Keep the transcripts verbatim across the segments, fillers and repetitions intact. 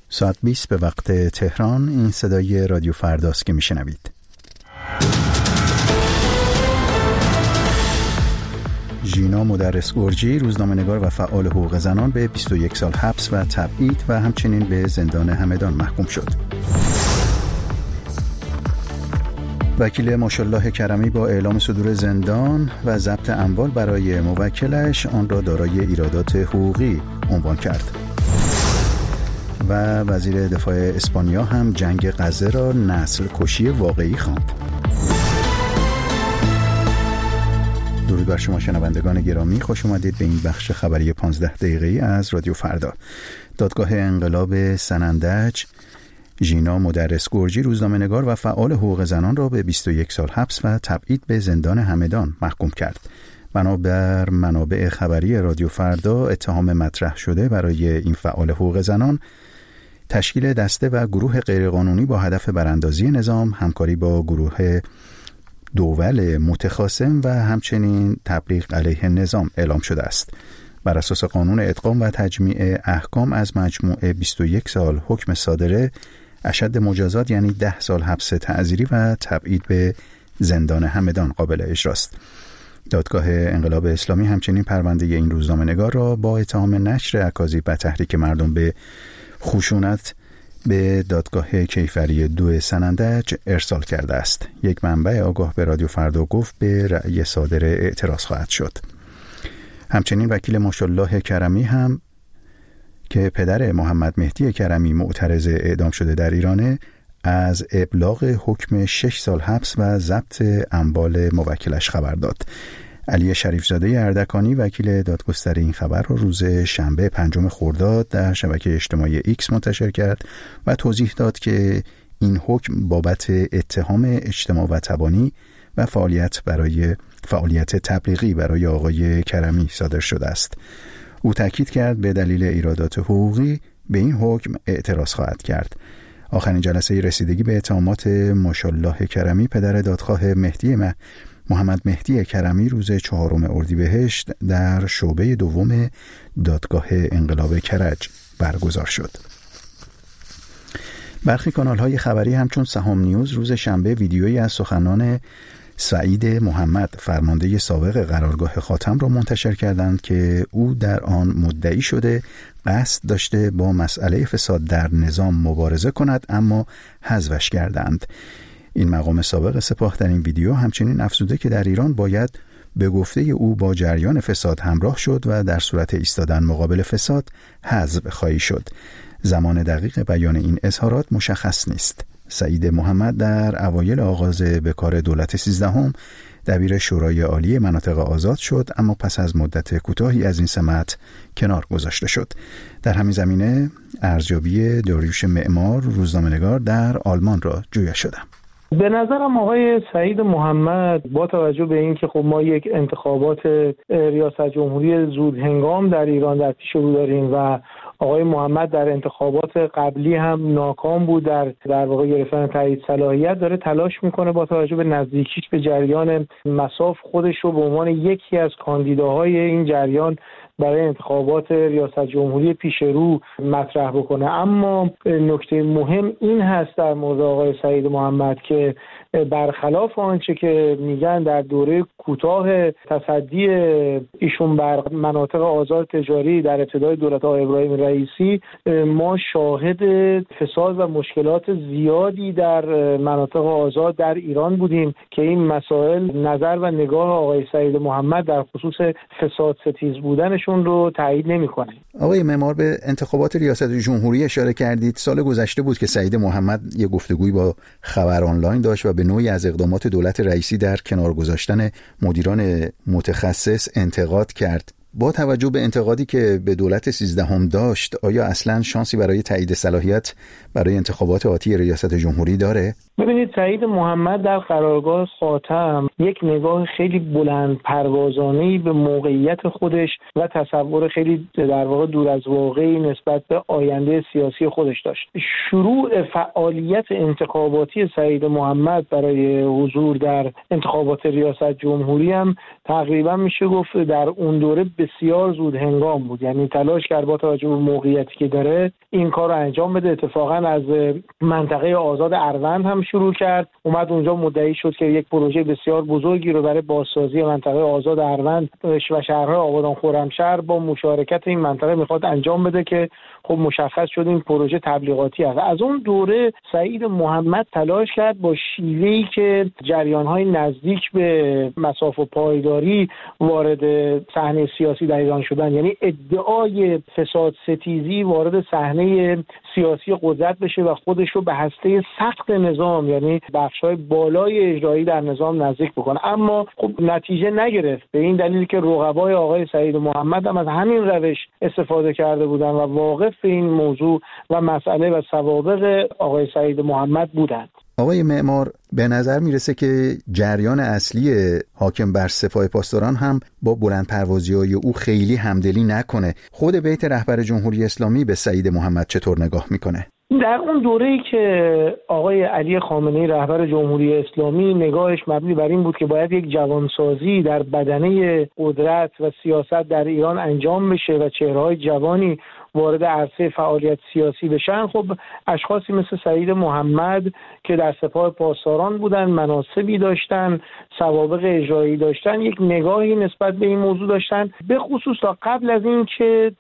ساعت بیست به وقت تهران. این صدای رادیو فرداست که میشنوید. ژینا مدرس گرجی، روزنامه‌نگار و فعال حقوق زنان، به بیست و یک سال حبس و تبعید و همچنین به زندان همدان محکوم شد. وکیل ماشاءالله کرمی با اعلام صدور زندان و ضبط اموال برای موکلش آن را دارای ایرادات حقوقی عنوان کرد. و وزیر دفاع اسپانیا هم جنگ غزه را نسل کشی واقعی خواند. درود بر شما شنوندگان گرامی، خوش اومدید به این بخش خبری پانزده دقیقه‌ای از رادیو فردا. دادگاه انقلاب سنندج ژینا مدرس گرجی، روزنامه‌نگار و فعال حقوق زنان، را به بیست و یک سال حبس و تبعید به زندان همدان محکوم کرد. بنابر منابع خبری رادیو فردا، اتهام مطرح شده برای این فعال حقوق زنان تشکیل دسته و گروه غیرقانونی با هدف براندازی نظام، همکاری با گروه دول متخاصم و همچنین تبلیغ علیه نظام اعلام شده است. بر اساس قانون ادغام و تجمیع احکام از مجموع بیست و یک سال حکم صادره، اشد مجازات یعنی ده سال حبس تعزیری و تبعید به زندان همدان قابل اجراست. دادگاه انقلاب اسلامی همچنین پرونده این روزنامه‌نگار را با اتهام نشر اکاذیب و تحریک مردم به خشونت به دادگاه کیفری دو سنندج ارسال کرده است. یک منبع آگاه به رادیو فردا گفت به رأی صادر اعتراض خواهد شد. همچنین وکیل ماشاءالله کرمی هم که پدر محمد مهدی کرمی معترض اعدام شده در ایرانه، از ابلاغ حکم شش سال حبس و ضبط اموال موکلش خبر داد. علی شریفزاده اردکانی، وکیل دادگستری، این خبر را روز شنبه پنجم خرداد در شبکه اجتماعی ایکس منتشر کرد و توضیح داد که این حکم بابت اتهام اجتماع و تبانی و فعالیت برای فعالیت تبلیغی برای آقای کرمی صادر شده است. او تاکید کرد به دلیل ایرادات حقوقی به این حکم اعتراض خواهد کرد. آخرین جلسه رسیدگی به اتهامات ماشاءالله کرمی، پدر دادخواه مهدی مه محمد مهدی کرمی، روز چهارم اردیبهشت در شعبه دوم دادگاه انقلاب کرج برگزار شد. برخی کانال‌های خبری همچون سهام نیوز روز شنبه ویدیویی از سخنان سعید محمد، فرمانده سابق قرارگاه خاتم، را منتشر کردند که او در آن مدعی شده قصد داشته با مسئله فساد در نظام مبارزه کند، اما حذفش کردند. این مقام سابق سپاه در این ویدیو همچنین افزوده که در ایران باید به گفته او با جریان فساد همراه شد و در صورت ایستادن مقابل فساد حذف خواهی شد. زمان دقیق بیان این اظهارات مشخص نیست. سعید محمد در اوایل آغاز به کار دولت سیزدهم دبیر شورای عالی مناطق آزاد شد، اما پس از مدت کوتاهی از این سمت کنار گذاشته شد. در همین زمینه ارزیابی داریوش معمار، روزنامه‌نگار در آلمان را جویا شدم. به نظرم آقای سعید محمد با توجه به اینکه خب ما یک انتخابات ریاست جمهوری زود هنگام در ایران در پیش رو داریم و آقای محمد در انتخابات قبلی هم ناکام بود در در واقع گرفتن تایید صلاحیت، داره تلاش میکنه با توجه به نزدیکیش به جریان مصاف خودش رو به عنوان یکی از کاندیداهای این جریان برای انتخابات ریاست جمهوری پیش رو مطرح بکنه. اما نکته مهم این هست در مورد آقای سعید محمد که برخلاف آنچه که میگن در دوره کوتاه تصدی ایشون بر مناطق آزاد تجاری در ابتدای دولت آقای ابراهیم رئیسی، ما شاهد فساد و مشکلات زیادی در مناطق آزاد در ایران بودیم که این مسائل نظر و نگاه آقای سعید محمد در خصوص فساد ستیز بودنشون رو تایید نمی‌کنه. آقای معمار، به انتخابات ریاست جمهوری اشاره کردید. سال گذشته بود که سعید محمد یه گفتگوی با خبر آنلاین داشت و به نوعی از اقدامات دولت رئیسی در کنار گذاشتن مدیران متخصص انتقاد کرد. با توجه به انتقادی که به دولت سیزدهم داشت، آیا اصلاً شانسی برای تایید صلاحیت برای انتخابات آتی ریاست جمهوری داره؟ ببینید، سعید محمد در قرارگاه خاتم یک نگاه خیلی بلند پروازانه‌ای به موقعیت خودش و تصور خیلی در واقع دور از واقعی نسبت به آینده سیاسی خودش داشت. شروع فعالیت انتخاباتی سعید محمد برای حضور در انتخابات ریاست جمهوری هم تقریبا میشه گفت در اون دوره به بسیار زود هنگام بود، یعنی تلاش کرد با توجه به موقعیتی که داره این کار رو انجام بده. اتفاقا از منطقه آزاد اروند هم شروع کرد، اومد اونجا مدعی شد که یک پروژه بسیار بزرگی رو برای بازسازی منطقه آزاد اروند و شهرهای آبادان خرمشهر با مشارکت این منطقه میخواد انجام بده که خب مشخص شد این پروژه تبلیغاتی است. از اون دوره سعید محمد تلاش کرد با شیوهی که جریان‌های نزدیک به مساف و پایداری وارد صحنه سیاسی در ایران شدن، یعنی ادعای فساد ستیزی وارد صحنه سیاسی قدرت بشه و خودش رو به هسته سخت نظام، یعنی بخش‌های بالای اجرایی در نظام نزدیک بکنه. اما خب نتیجه نگرفت، به این دلیل که رقبای آقای سعید محمد هم از همین روش استفاده کرده بودن و واقف این موضوع و مسئله و سوابق آقای سعید محمد بودند. آقای معمار، به نظر میرسه که جریان اصلی حاکم بر سپاه پاسداران هم با بلند پروازی‌های او خیلی همدلی نکنه. خود بیت رهبر جمهوری اسلامی به سعید محمد چطور نگاه میکنه؟ در اون دوره‌ای که آقای علی خامنه‌ای رهبر جمهوری اسلامی نگاهش مبنی بر این بود که باید یک جوانسازی در بدنه قدرت و سیاست در ایران انجام بشه و چهره‌های جوانی وارد عرصه فعالیت سیاسی بشن، خب اشخاصی مثل سعید محمد که در سپاه پاسداران بودن، مناصبی داشتن، سوابق اجرایی داشتن، یک نگاهی نسبت به این موضوع داشتن. به خصوص تا قبل از این که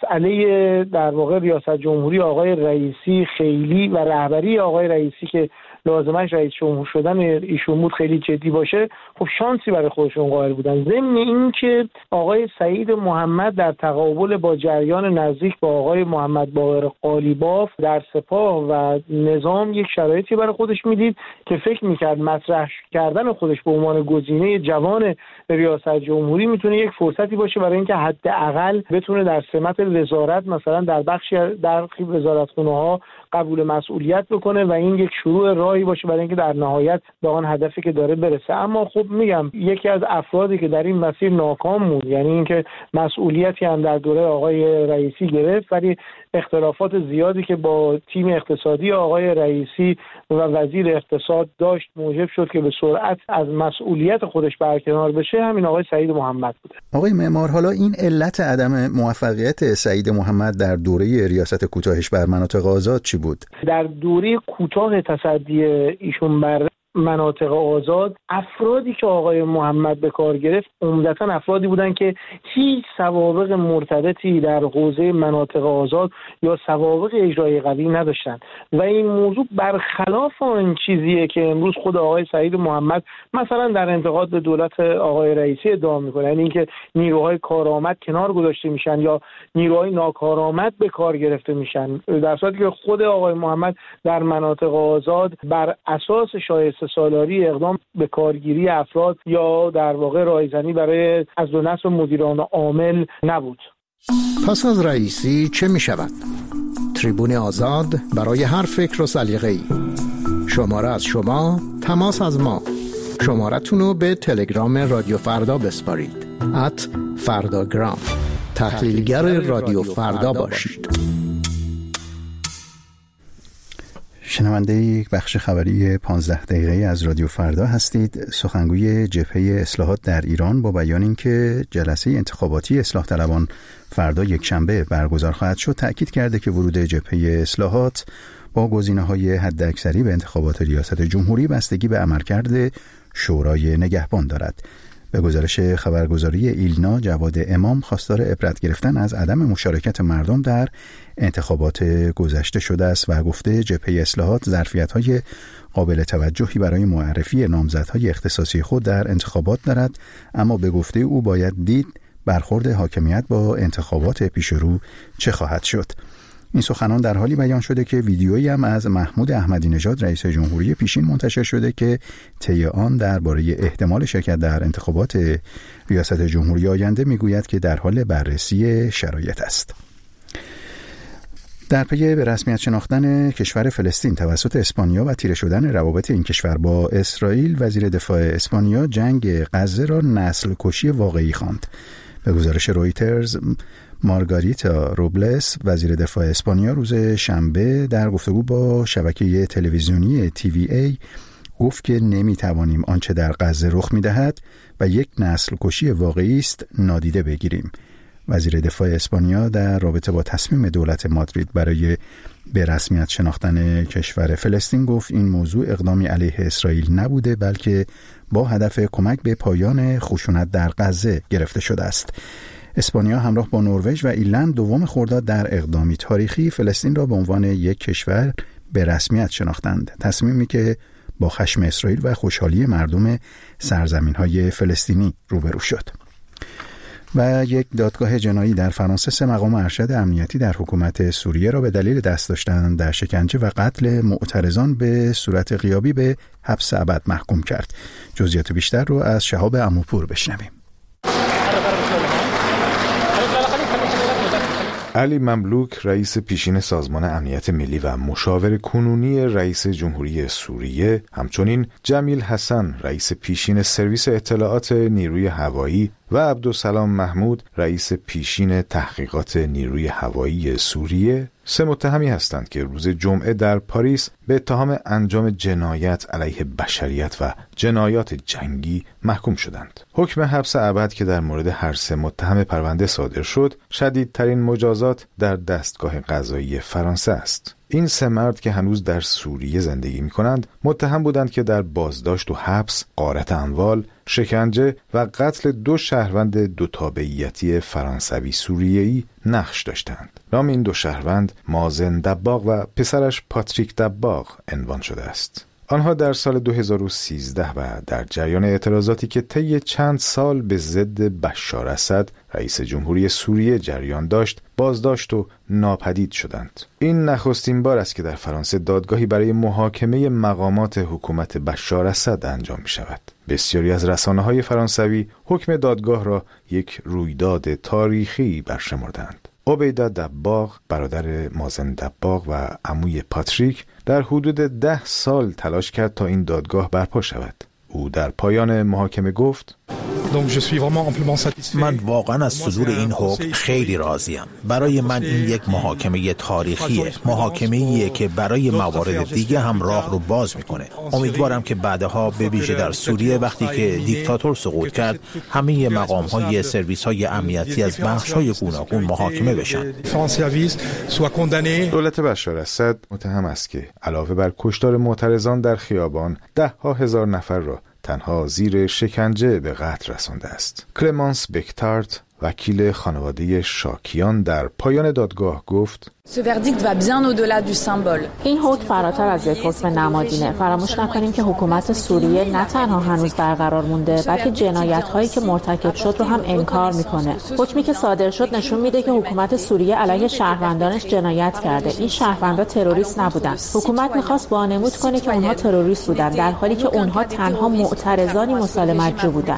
مسئله در واقع ریاست جمهوری آقای رئیسی خیلی و رهبری آقای رئیسی که لازمش رئیس جمهور شدن ایشون بود خیلی جدی باشه، خب شانسی برای خودشون قائل بودن. ضمن این که آقای سعید محمد در تقابل با جریان نزدیک با آقای محمد باقر قالیباف در سپاه و نظام یک شرایطی برای خودش میدید که فکر میکرد مطرح کردن خودش به عنوان گزینه جوان ریاست جمهوری میتونه یک فرصتی باشه برای اینکه حداقل بتونه در سمت وزارت مثلا در بخشی در وزارتخونه‌ها قبول مسئولیت بکنه و این یک شروع راهی باشه برای اینکه در نهایت به آن هدفی که داره برسه. اما خب میگم یکی از افرادی که در این مسیر ناکام بود، یعنی اینکه مسئولیتی هم در دوره آقای رئیسی گرفت ولی اختلافات زیادی که با تیم اقتصادی آقای رئیسی و وزیر اقتصاد داشت موجب شد که به سرعت از مسئولیت خودش برکنار بشه، همین آقای سعید محمد بوده. آقای معمار، حالا این علت عدم موفقیت سعید محمد در دوره ریاست کوتاهش بر مناطق آزاد چی بود؟ در دوره کوتاه تصدی ایشون بر مناطق آزاد افرادی که آقای محمد به کار گرفت عمدتاً افرادی بودند که هیچ سوابق مرتبطی در حوزه مناطق آزاد یا سوابق اجرایی قوی نداشتند و این موضوع برخلاف آن چیزیه که امروز خود آقای سعید محمد مثلا در انتقاد به دولت آقای رئیسی ادعا میکنه، یعنی اینکه نیروهای کارآمد کنار گذاشته میشن یا نیروهای ناکارآمد به کار گرفته میشن، در صورتی که خود آقای محمد در مناطق آزاد بر اساس شایسته سالاری اقدام به کارگیری افراد یا در واقع رایزنی برای از و نصب مدیران عامل نبود. پس از رئیسی چه می شود؟ تریبون آزاد برای هر فکر و سلیقه‌ای. شماره از شما، تماس از ما. شمارتون رو به تلگرام رادیو فردا بسپارید. ات فرداگرام. تحلیلگر رادیو فردا باشید. شنونده یک بخش خبری پانزده دقیقه‌ای از رادیو فردا هستید. سخنگوی جبهه اصلاحات در ایران با بیان اینکه جلسه انتخاباتی اصلاح طلبان فردا یکشنبه برگزار خواهد شد تأکید کرده که ورود جبهه اصلاحات با گزینه‌های حداکثری به انتخابات ریاست جمهوری بستگی به عملکرد شورای نگهبان دارد. به گزارش خبرگزاری ایلنا، جواد امام خواستار عبرت گرفتن از عدم مشارکت مردم در انتخابات گذشته شده است و گفته جبهه اصلاحات ظرفیت‌های قابل توجهی برای معرفی نامزدهای اختصاصی خود در انتخابات دارد، اما به گفته او باید دید برخورد حاکمیت با انتخابات پیش رو چه خواهد شد. این سخنان در حالی بیان شده که ویدیویی هم از محمود احمدی نژاد رئیس جمهوری پیشین منتشر شده که طی آن درباره احتمال شرکت در انتخابات ریاست جمهوری آینده میگوید که در حال بررسی شرایط است. در پی به رسمیت شناختن کشور فلسطین توسط اسپانیا و تیره شدن روابط این کشور با اسرائیل، وزیر دفاع اسپانیا جنگ غزه را نسل کشی واقعی خواند. به گزارش رویترز، مارگاریتا روبلس وزیر دفاع اسپانیا روز شنبه در گفتگو با شبکه تلویزیونی تی وی ای گفت که نمیتوانیم آنچه در غزه رخ میدهد و یک نسل کشی واقعی است نادیده بگیریم. وزیر دفاع اسپانیا در رابطه با تصمیم دولت مادرید برای به رسمیت شناختن کشور فلسطین گفت این موضوع اقدامی علیه اسرائیل نبوده، بلکه با هدف کمک به پایان خشونت در غزه گرفته شده است. اسپانیا همراه با نروژ و ایرلند دوم خرداد در اقدامی تاریخی فلسطین را به عنوان یک کشور به رسمیت شناختند. تصمیمی که با خشم اسرائیل و خوشحالی مردم سرزمین‌های فلسطینی روبرو شد. و یک دادگاه جنایی در فرانسه سه مقام ارشد امنیتی در حکومت سوریه را به دلیل دست داشتن در شکنجه و قتل معترضان به صورت غیابی به حبس ابد محکوم کرد. جزئیات بیشتر رو از شهاب عموپور بشنویم. علی مملوک رئیس پیشین سازمان امنیت ملی و مشاور کنونی رئیس جمهوری سوریه، همچنین جمیل حسن رئیس پیشین سرویس اطلاعات نیروی هوایی و عبدالسلام محمود رئیس پیشین تحقیقات نیروی هوایی سوریه سه متهمی هستند که روز جمعه در پاریس به اتهام انجام جنایت علیه بشریت و جنایات جنگی محکوم شدند. حکم حبس ابد که در مورد هر سه متهم پرونده صادر شد، شدیدترین مجازات در دستگاه قضایی فرانسه است. این سه مرد که هنوز در سوریه زندگی می کنند متهم بودند که در بازداشت و حبس، غارت اموال، شکنجه و قتل دو شهروند دو تابعیتی فرانسوی سوریه‌ای نقش داشتند. نام این دو شهروند مازن دباغ و پسرش پاتریک دباغ عنوان شده است. آنها در سال دو هزار و سیزده و در جریان اعتراضاتی که طی چند سال به ضد بشار اسد رئیس جمهوری سوریه جریان داشت، بازداشت و ناپدید شدند. این نخستین بار است که در فرانسه دادگاهی برای محاکمه مقامات حکومت بشار اسد انجام می شود. بسیاری از رسانه‌های فرانسوی حکم دادگاه را یک رویداد تاریخی برشمردند. عبیده دباغ، برادر مازن دباغ و عموی پاتریک، در حدود ده سال تلاش کرد تا این دادگاه برپا شود. او در پایان محاکمه گفت: من واقعا از صدور این حکم خیلی راضیم. برای من این یک محاکمه تاریخیه، محاکمه‌ایه که برای موارد دیگه هم راه رو باز میکنه. امیدوارم که بعدها به ویژه در سوریه وقتی که دیکتاتور سقوط کرد، همه مقام‌های سرویس‌های امنیتی از بخش‌های گوناگون محاکمه بشن. دولت بشار اسد متهم است که علاوه بر کشتار معترضان در خیابان، ده ها هزار نفر را تنها زیر شکنجه به قتل رسانده است. کلمانس بکتارت، وکیل خانواده شاکیان، در پایان دادگاه گفت: این حکم فراتر از یک حکم نمادینه. فراموش نکنیم که حکومت سوریه نه تنها هنوز برقرار مونده، بلکه جنایت‌هایی که مرتکب شد رو هم انکار میکنه. حکمی که صادر شد نشون میده که حکومت سوریه علیه شهروندانش جنایت کرده. این شهروندا تروریست نبودن. حکومت میخواست وانمود کنه که اونها تروریست بودن، در حالی که اونها تنها معترضانی مسالمت‌جو بودن.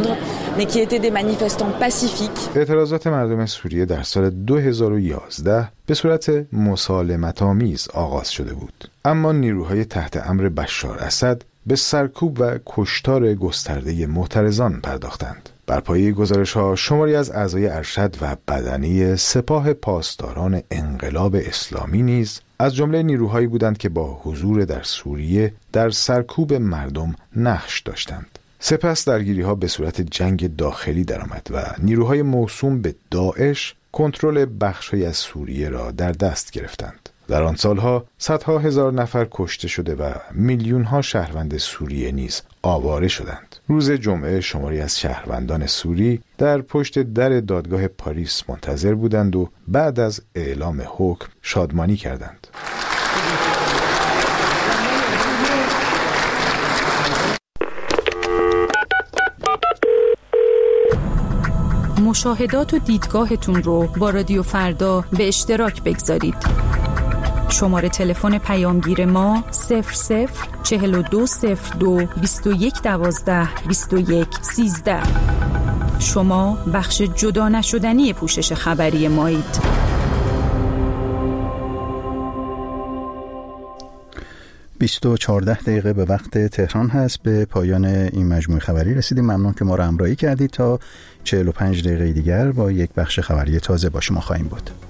اعتراضات مردم سوریه در سال دو هزار و یازده به صورت مسالمت‌آمیز آغاز شده بود، اما نیروهای تحت امر بشار اسد به سرکوب و کشتار گسترده معترضان پرداختند. بر پایه گزارش‌ها شماری از اعضای ارشد و بدنی سپاه پاسداران انقلاب اسلامی نیز از جمله نیروهایی بودند که با حضور در سوریه در سرکوب مردم نقش داشتند. سپس درگیری‌ها به صورت جنگ داخلی درآمد و نیروهای موسوم به داعش کنترل بخش‌هایی از سوریه را در دست گرفتند. در آن سالها صدها هزار نفر کشته شده و میلیون‌ها شهروند سوریه نیز آواره شدند. روز جمعه شماری از شهروندان سوری در پشت در دادگاه پاریس منتظر بودند و بعد از اعلام حکم شادمانی کردند. مشاهدات و دیدگاهتون رو با رادیو فردا به اشتراک بگذارید. شماره تلفن پیامگیر ما صفر صفر چهل و دو صفر دو بیست و یک دوازده بیست و یک سیزده. شما بخش جدا نشدنی پوشش خبری مایید. بیست و چهارده دقیقه به وقت تهران هست. به پایان این مجموعه خبری رسیدیم. ممنون که ما را همراهی کردید. تا چهل و پنج دقیقه دیگر با یک بخش خبری تازه با شما خواهیم بود.